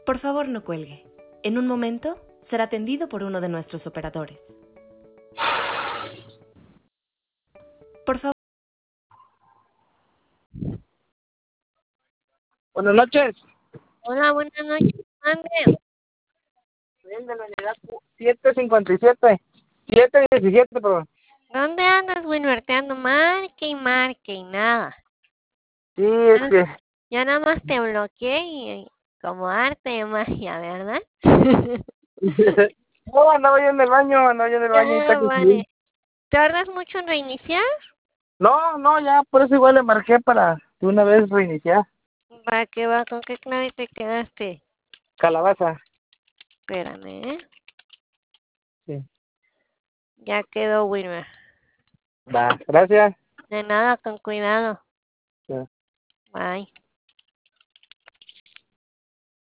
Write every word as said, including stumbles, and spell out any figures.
Por favor, no cuelgue. En un momento será atendido por uno de nuestros operadores. Por favor. Buenas noches. Hola, buenas noches. Mande. Bien, de la unidad siete cincuenta y siete. siete diecisiete, perdón. ¿Dónde andas, Wilmer? Te ando marque y marque y nada. Sí, es Ya, que... ya nada más te bloqueé y como arte de magia, ¿verdad? No, andaba yo en el baño, andaba yo en el baño y está Ah, que vale. sí. ¿Tardas mucho en reiniciar? No, no, ya, por eso igual le marqué para de una vez reiniciar. ¿Para qué va? ¿Con qué clave te quedaste? Calabaza. Espérame, ¿eh? Sí. Ya quedó, Wilmer. Va, gracias. De nada, con cuidado. Sí. Bye.